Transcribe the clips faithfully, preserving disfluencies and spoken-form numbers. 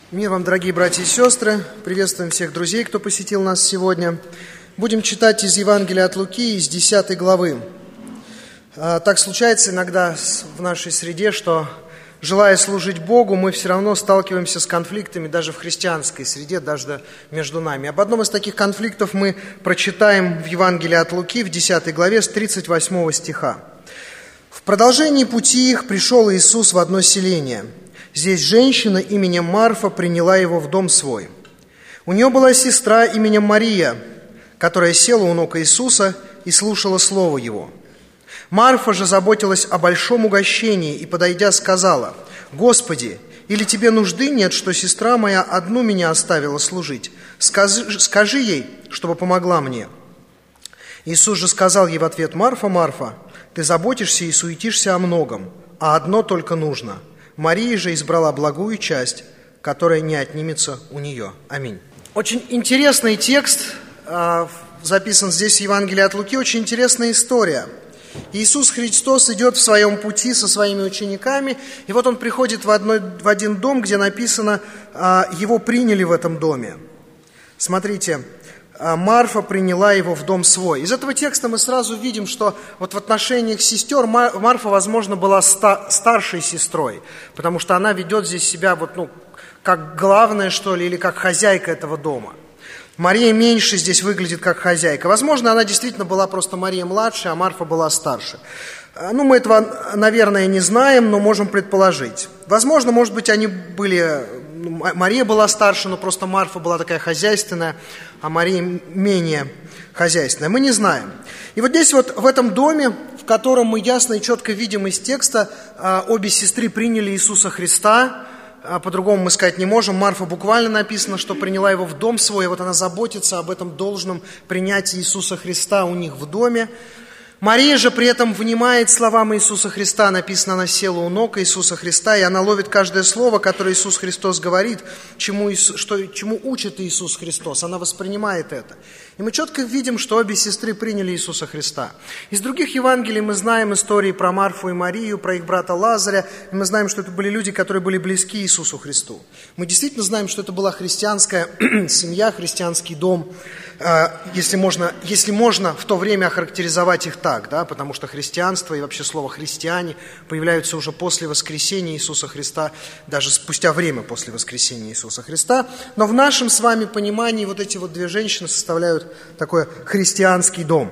Мир вам, дорогие братья и сестры. Приветствуем всех друзей, кто посетил нас сегодня. Будем читать из Евангелия от Луки, из десятой главы. Так случается иногда в нашей среде, что, желая служить Богу, мы все равно сталкиваемся с конфликтами даже в христианской среде, даже между нами. Об одном из таких конфликтов мы прочитаем в Евангелии от Луки, в десятой главе, с тридцать восьмого стиха. «В продолжении пути их пришел Иисус в одно селение. Здесь женщина именем Марфа приняла его в дом свой. У нее была сестра именем Мария, которая села у ног Иисуса и слушала слово его. Марфа же заботилась о большом угощении и, подойдя, сказала: «Господи, или тебе нужды нет, что сестра моя одну меня оставила служить? Скажи, скажи ей, чтобы помогла мне». Иисус же сказал ей в ответ: «Марфа, Марфа, ты заботишься и суетишься о многом, а одно только нужно. Мария же избрала благую часть, которая не отнимется у нее». Аминь. Очень интересный текст записан здесь в Евангелии от Луки, очень интересная история. Иисус Христос идет в своем пути со своими учениками, и вот Он приходит в, одной, в один дом, где написано, его приняли в этом доме. Смотрите, Марфа приняла его в дом свой. Из этого текста мы сразу видим, что вот в отношениях сестер Марфа, возможно, была ста- старшей сестрой, потому что она ведет здесь себя вот, ну, как главная, что ли, или как хозяйка этого дома. Мария меньше здесь выглядит как хозяйка. Возможно, она действительно была просто Мария младшая, а Марфа была старше. Ну, мы этого, наверное, не знаем, но можем предположить. Возможно, может быть, они были... Мария была старше, но просто Марфа была такая хозяйственная, а Мария менее хозяйственная. Мы не знаем. И вот здесь вот в этом доме, в котором мы ясно и четко видим из текста, обе сестры приняли Иисуса Христа. По-другому мы сказать не можем. Марфа буквально написано, что приняла его в дом свой, и вот она заботится об этом должном принятии Иисуса Христа у них в доме. Мария же при этом внимает словам Иисуса Христа. Написано, она села у ног Иисуса Христа, и она ловит каждое слово, которое Иисус Христос говорит, чему, что, чему учит Иисус Христос. Она воспринимает это. И мы четко видим, что обе сестры приняли Иисуса Христа. Из других Евангелий мы знаем истории про Марфу и Марию, про их брата Лазаря, и мы знаем, что это были люди, которые были близки Иисусу Христу. Мы действительно знаем, что это была христианская семья, христианский дом, если можно, если можно в то время охарактеризовать их так, да, потому что христианство и вообще слово «христиане» появляются уже после воскресения Иисуса Христа, даже спустя время после воскресения Иисуса Христа. Но в нашем с вами понимании вот эти вот две женщины составляют такой христианский дом.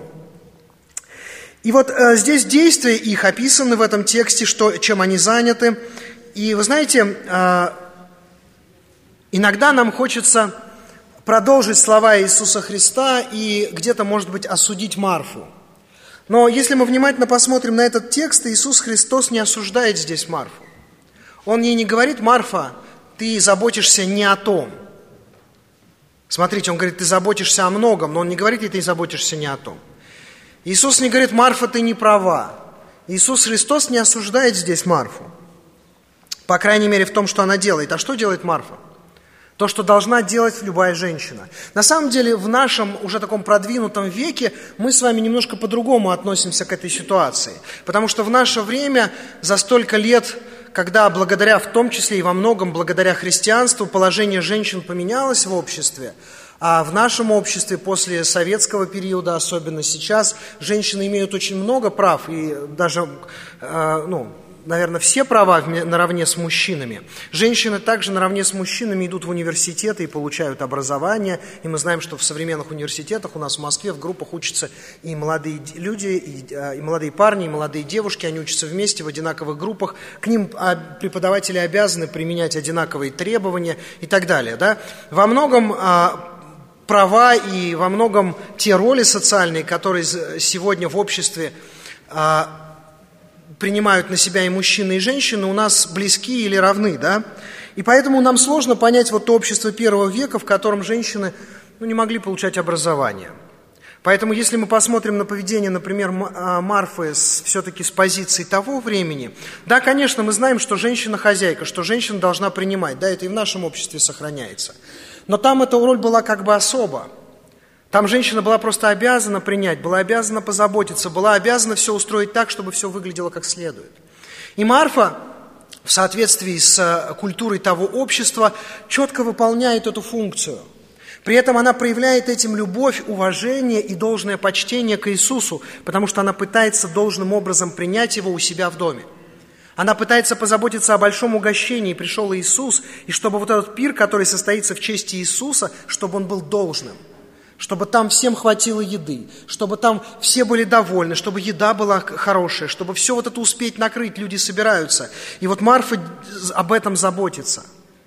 И вот э, здесь действия их описаны в этом тексте, что, чем они заняты. И вы знаете, э, иногда нам хочется продолжить слова Иисуса Христа и где-то, может быть, осудить Марфу. Но если мы внимательно посмотрим на этот текст, Иисус Христос не осуждает здесь Марфу. Он ей не говорит: «Марфа, ты заботишься не о том». Смотрите, Он говорит: «Ты заботишься о многом», но Он не говорит ей: «Ты заботишься не о том». Иисус не говорит: «Марфа, ты не права». Иисус Христос не осуждает здесь Марфу. По крайней мере, в том, что она делает. А что делает Марфа? То, что должна делать любая женщина. На самом деле, в нашем уже таком продвинутом веке мы с вами немножко по-другому относимся к этой ситуации. Потому что в наше время, за столько лет, когда благодаря, в том числе и во многом благодаря христианству, положение женщин поменялось в обществе, а в нашем обществе после советского периода, особенно сейчас, женщины имеют очень много прав, и даже, э, ну, наверное, все права наравне с мужчинами. Женщины также наравне с мужчинами идут в университеты и получают образование. И мы знаем, что в современных университетах у нас в Москве в группах учатся и молодые люди, и, и молодые парни, и молодые девушки. Они учатся вместе в одинаковых группах. К ним преподаватели обязаны применять одинаковые требования и так далее. Да? Во многом права и во многом те роли социальные, которые сегодня в обществе принимают на себя и мужчины, и женщины, у нас близки или равны, да? И поэтому нам сложно понять вот то общество первого века, в котором женщины, ну, не могли получать образование. Поэтому если мы посмотрим на поведение, например, Марфы с, все-таки с позиции того времени, да, конечно, мы знаем, что женщина хозяйка, что женщина должна принимать, да, это и в нашем обществе сохраняется. Но там эта роль была как бы особо. Там женщина была просто обязана принять, была обязана позаботиться, была обязана все устроить так, чтобы все выглядело как следует. И Марфа в соответствии с культурой того общества, четко выполняет эту функцию. При этом она проявляет этим любовь, уважение и должное почтение к Иисусу, потому что она пытается должным образом принять его у себя в доме. Она пытается позаботиться о большом угощении. Пришел Иисус, и чтобы вот этот пир, который состоится в честь Иисуса, чтобы он был должным. Чтобы там всем хватило еды, чтобы там все были довольны, чтобы еда была хорошая, чтобы все вот это успеть накрыть, люди собираются. И вот Марфа об этом заботится.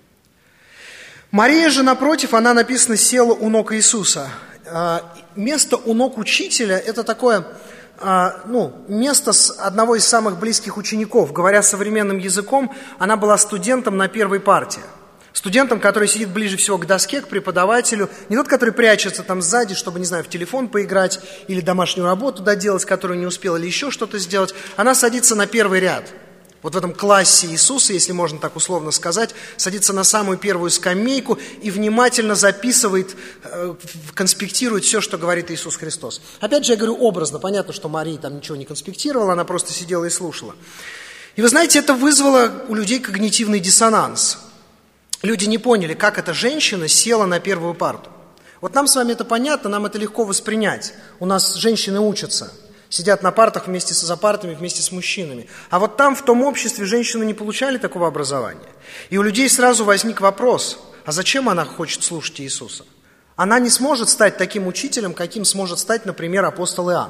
Мария же, напротив, она, написано, села у ног Иисуса. Место у ног учителя – это такое, ну, место одного из самых близких учеников. Говоря современным языком, она была студентом на первой парте. Студентом, который сидит ближе всего к доске, к преподавателю. Не тот, который прячется там сзади, чтобы, не знаю, в телефон поиграть или домашнюю работу доделать, которую не успел, или еще что-то сделать. Она садится на первый ряд. Вот в этом классе Иисуса, если можно так условно сказать, садится на самую первую скамейку и внимательно записывает, конспектирует все, что говорит Иисус Христос. Опять же, я говорю образно. Понятно, что Мария там ничего не конспектировала, она просто сидела и слушала. И вы знаете, это вызвало у людей когнитивный диссонанс. Люди не поняли, как эта женщина села на первую парту. Вот нам с вами это понятно, нам это легко воспринять. У нас женщины учатся. Сидят на партах вместе с, за партами, вместе с мужчинами. А вот там, в том обществе, женщины не получали такого образования. И у людей сразу возник вопрос, а зачем она хочет слушать Иисуса? Она не сможет стать таким учителем, каким сможет стать, например, апостол Иоанн.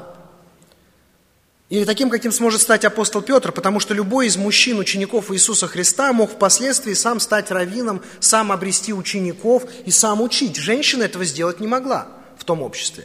Или таким, каким сможет стать апостол Петр, потому что любой из мужчин, учеников Иисуса Христа, мог впоследствии сам стать раввином, сам обрести учеников и сам учить. Женщина этого сделать не могла в том обществе.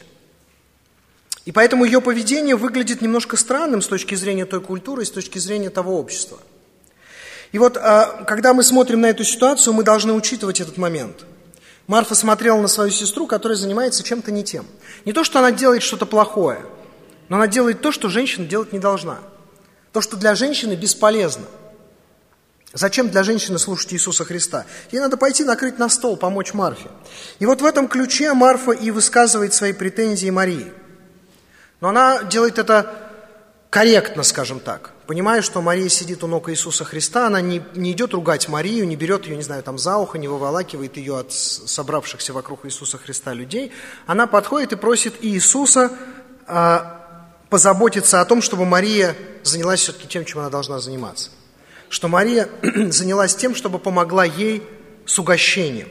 И поэтому ее поведение выглядит немножко странным с точки зрения той культуры и с точки зрения того общества. И вот, когда мы смотрим на эту ситуацию, мы должны учитывать этот момент. Марфа смотрела на свою сестру, которая занимается чем-то не тем. Не то, что она делает что-то плохое, но она делает то, что женщина делать не должна. То, что для женщины бесполезно. Зачем для женщины слушать Иисуса Христа? Ей надо пойти накрыть на стол, помочь Марфе. И вот в этом ключе Марфа и высказывает свои претензии Марии. Но она делает это корректно, скажем так. Понимая, что Мария сидит у ног Иисуса Христа, она не, не идет ругать Марию, не берет ее, не знаю, там за ухо, не выволакивает ее от собравшихся вокруг Иисуса Христа людей. Она подходит и просит Иисуса а, позаботиться о том, чтобы Мария занялась все-таки тем, чем она должна заниматься. Что Мария занялась тем, чтобы помогла ей с угощением.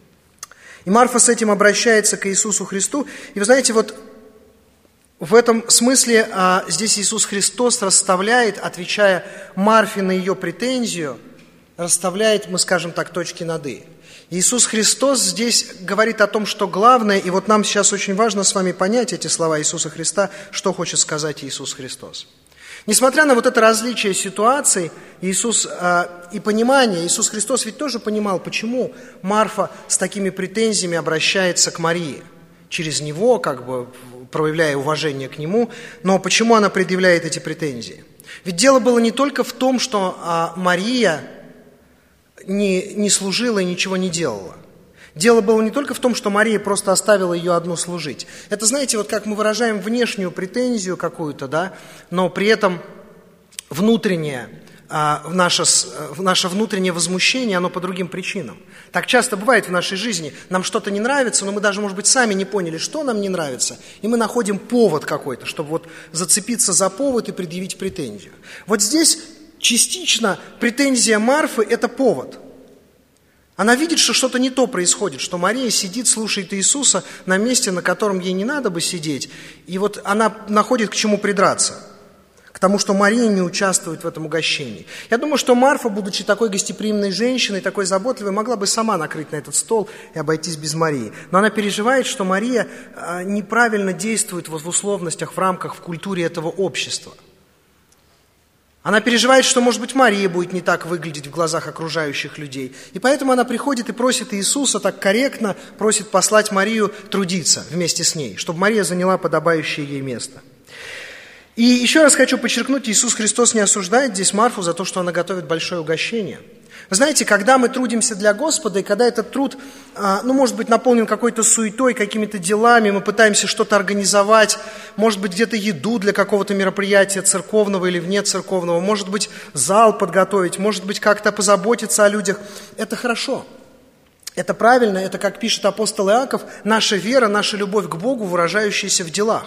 И Марфа с этим обращается к Иисусу Христу. И вы знаете, вот в этом смысле а, здесь Иисус Христос расставляет, отвечая Марфе на ее претензию, расставляет, мы скажем так, точки над «и». Иисус Христос здесь говорит о том, что главное, и вот нам сейчас очень важно с вами понять эти слова Иисуса Христа, что хочет сказать Иисус Христос. Несмотря на вот это различие ситуаций Иисус, э, и понимание, Иисус Христос ведь тоже понимал, почему Марфа с такими претензиями обращается к Марии. Через него, как бы проявляя уважение к нему, но почему она предъявляет эти претензии? Ведь дело было не только в том, что а, Мария не, не служила и ничего не делала. Дело было не только в том, что Мария просто оставила ее одну служить. Это, знаете, вот как мы выражаем внешнюю претензию какую-то, да, но при этом внутреннее, а, наше, наше внутреннее возмущение, оно по другим причинам. Так часто бывает в нашей жизни. Нам что-то не нравится, но мы даже, может быть, сами не поняли, что нам не нравится, и мы находим повод какой-то, чтобы вот зацепиться за повод и предъявить претензию. Вот здесь частично претензия Марфы – это повод. Она видит, что что-то не то происходит, что Мария сидит, слушает Иисуса на месте, на котором ей не надо бы сидеть, и вот она находит к чему придраться. К тому, что Мария не участвует в этом угощении. Я думаю, что Марфа, будучи такой гостеприимной женщиной, такой заботливой, могла бы сама накрыть на этот стол и обойтись без Марии. Но она переживает, что Мария неправильно действует в условностях, в рамках, в культуре этого общества. Она переживает, что, может быть, Мария будет не так выглядеть в глазах окружающих людей. И поэтому она приходит и просит Иисуса так корректно, просит послать Марию трудиться вместе с ней, чтобы Мария заняла подобающее ей место. И еще раз хочу подчеркнуть, Иисус Христос не осуждает здесь Марфу за то, что она готовит большое угощение. Вы знаете, когда мы трудимся для Господа, и когда этот труд, ну, может быть, наполнен какой-то суетой, какими-то делами, мы пытаемся что-то организовать, может быть, где-то еду для какого-то мероприятия церковного или вне церковного, может быть, зал подготовить, может быть, как-то позаботиться о людях. Это хорошо. Это правильно, это, как пишет апостол Иаков, наша вера, наша любовь к Богу, выражающаяся в делах.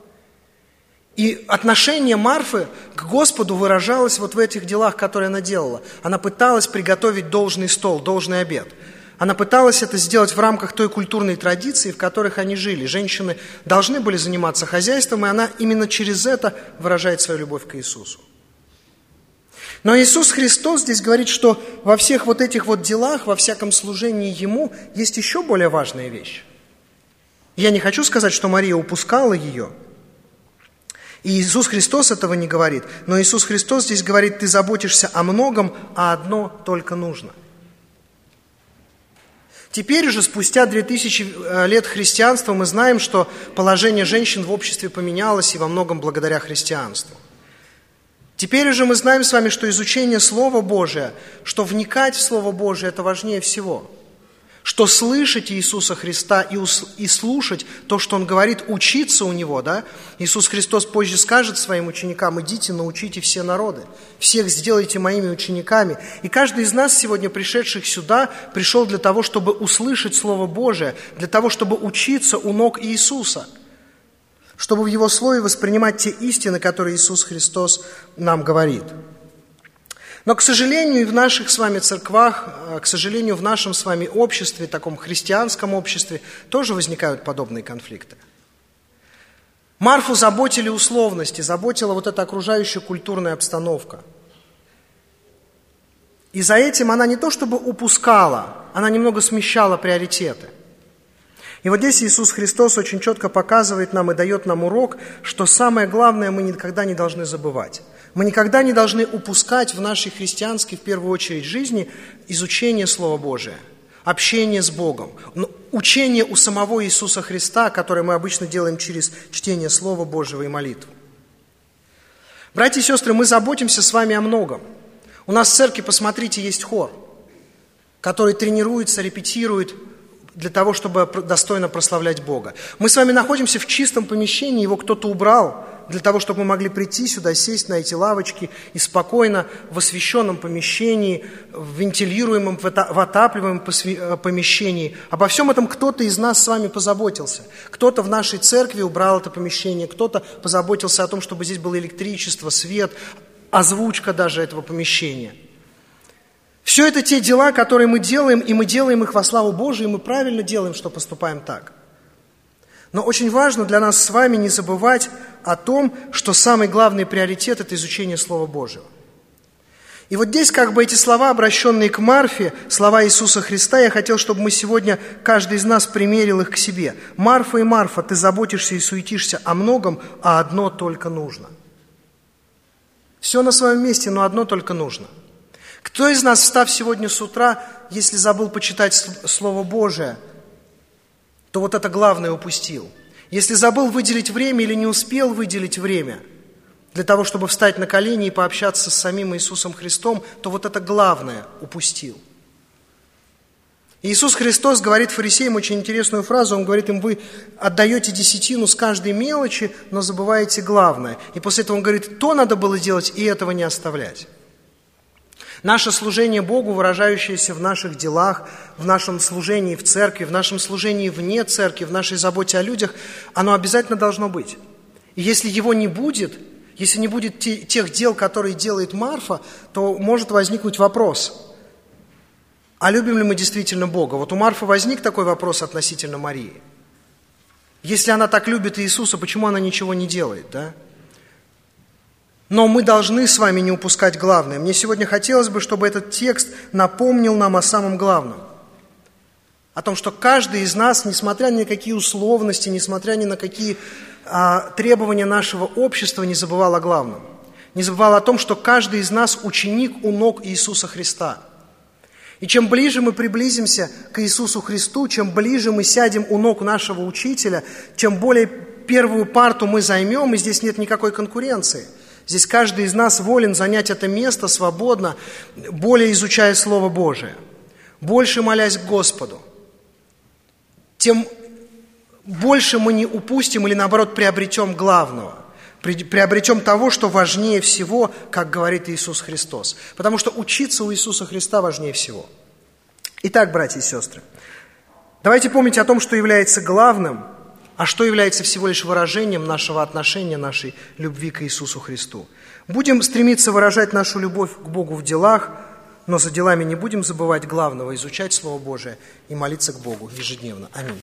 И отношение Марфы к Господу выражалось вот в этих делах, которые она делала. Она пыталась приготовить должный стол, должный обед. Она пыталась это сделать в рамках той культурной традиции, в которых они жили. Женщины должны были заниматься хозяйством, и она именно через это выражает свою любовь к Иисусу. Но Иисус Христос здесь говорит, что во всех вот этих вот делах, во всяком служении Ему есть еще более важная вещь. Я не хочу сказать, что Мария упускала ее. И Иисус Христос этого не говорит. Но Иисус Христос здесь говорит, ты заботишься о многом, а одно только нужно. Теперь уже, спустя две тысячи лет христианства, мы знаем, что положение женщин в обществе поменялось и во многом благодаря христианству. Теперь уже мы знаем с вами, что изучение Слова Божия, что вникать в Слово Божие, это важнее всего. Что слышать Иисуса Христа и, ус, и слушать то, что Он говорит, учиться у Него, да? Иисус Христос позже скажет своим ученикам, идите, научите все народы, всех сделайте моими учениками. И каждый из нас, сегодня пришедших сюда, пришел для того, чтобы услышать Слово Божие, для того, чтобы учиться у ног Иисуса, чтобы в Его Слове воспринимать те истины, которые Иисус Христос нам говорит. Но, к сожалению, и в наших с вами церквах, к сожалению, в нашем с вами обществе, таком христианском обществе, тоже возникают подобные конфликты. Марфу заботили условности, заботила вот эта окружающая культурная обстановка. И за этим она не то чтобы упускала, она немного смещала приоритеты. И вот здесь Иисус Христос очень четко показывает нам и дает нам урок, что самое главное мы никогда не должны забывать. Мы никогда не должны упускать в нашей христианской, в первую очередь, жизни изучение Слова Божия, общение с Богом, учение у самого Иисуса Христа, которое мы обычно делаем через чтение Слова Божьего и молитву. Братья и сестры, мы заботимся с вами о многом. У нас в церкви, посмотрите, есть хор, который тренируется, репетирует для того, чтобы достойно прославлять Бога. Мы с вами находимся в чистом помещении, его кто-то убрал, для того, чтобы мы могли прийти сюда, сесть на эти лавочки и спокойно в освещенном помещении, в вентилируемом, в отапливаемом помещении. Обо всем этом кто-то из нас с вами позаботился. Кто-то в нашей церкви убрал это помещение, кто-то позаботился о том, чтобы здесь было электричество, свет, озвучка даже этого помещения. Все это те дела, которые мы делаем, и мы делаем их во славу Божию, и мы правильно делаем, что поступаем так. Но очень важно для нас с вами не забывать о том, что самый главный приоритет – это изучение Слова Божьего. И вот здесь как бы эти слова, обращенные к Марфе, слова Иисуса Христа, я хотел, чтобы мы сегодня, каждый из нас, примерил их к себе. «Марфа и Марфа, ты заботишься и суетишься о многом, а одно только нужно». Все на своем месте, но одно только нужно. Кто из нас, встав сегодня с утра, если забыл почитать Слово Божие, то вот это главное упустил. Если забыл выделить время или не успел выделить время для того, чтобы встать на колени и пообщаться с самим Иисусом Христом, то вот это главное упустил. Иисус Христос говорит фарисеям очень интересную фразу. Он говорит им, вы отдаете десятину с каждой мелочи, но забываете главное. И после этого он говорит, то надо было делать и этого не оставлять. Наше служение Богу, выражающееся в наших делах, в нашем служении в церкви, в нашем служении вне церкви, в нашей заботе о людях, оно обязательно должно быть. И если его не будет, если не будет те, тех дел, которые делает Марфа, то может возникнуть вопрос, а любим ли мы действительно Бога? Вот у Марфы возник такой вопрос относительно Марии. Если она так любит Иисуса, почему она ничего не делает, да? Но мы должны с вами не упускать главное. Мне сегодня хотелось бы, чтобы этот текст напомнил нам о самом главном. О том, что каждый из нас, несмотря ни на какие условности, несмотря ни на какие а, требования нашего общества, не забывал о главном. Не забывал о том, что каждый из нас ученик у ног Иисуса Христа. И чем ближе мы приблизимся к Иисусу Христу, чем ближе мы сядем у ног нашего учителя, чем более первую парту мы займем, и здесь нет никакой конкуренции. Здесь каждый из нас волен занять это место свободно, более изучая Слово Божие, больше молясь к Господу. Тем больше мы не упустим или, наоборот, приобретем главного, приобретем того, что важнее всего, как говорит Иисус Христос. Потому что учиться у Иисуса Христа важнее всего. Итак, братья и сестры, давайте помнить о том, что является главным, а что является всего лишь выражением нашего отношения, нашей любви к Иисусу Христу. Будем стремиться выражать нашу любовь к Богу в делах, но за делами не будем забывать главного – изучать Слово Божие и молиться к Богу ежедневно. Аминь.